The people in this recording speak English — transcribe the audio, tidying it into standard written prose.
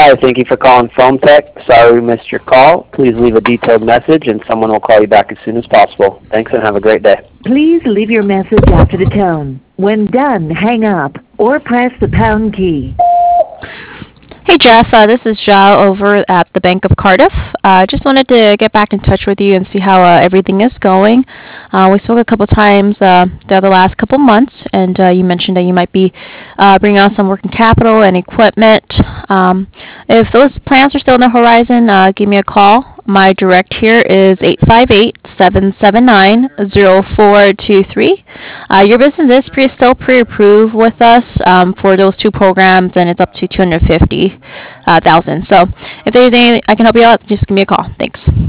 Hi, thank you for calling Phone Tech. Sorry we missed your call. Please leave a detailed message and someone will call you back as soon as possible. Thanks and have a great day. Please leave your message after the tone. When done, hang up or press the pound key. Hey Jeff, this is Zhao over at the Bank of Cardiff. Just wanted to get back in touch with you and see how everything is going. We spoke a couple times the last couple months, and you mentioned that you might be bringing on some working capital and equipment. If those plans are still on the horizon, give me a call. My direct here is 858-779-0423. Your business is still pre-approved with us for those two programs, and it's up to 250,000. So if there's anything I can help you out, just give me a call. Thanks.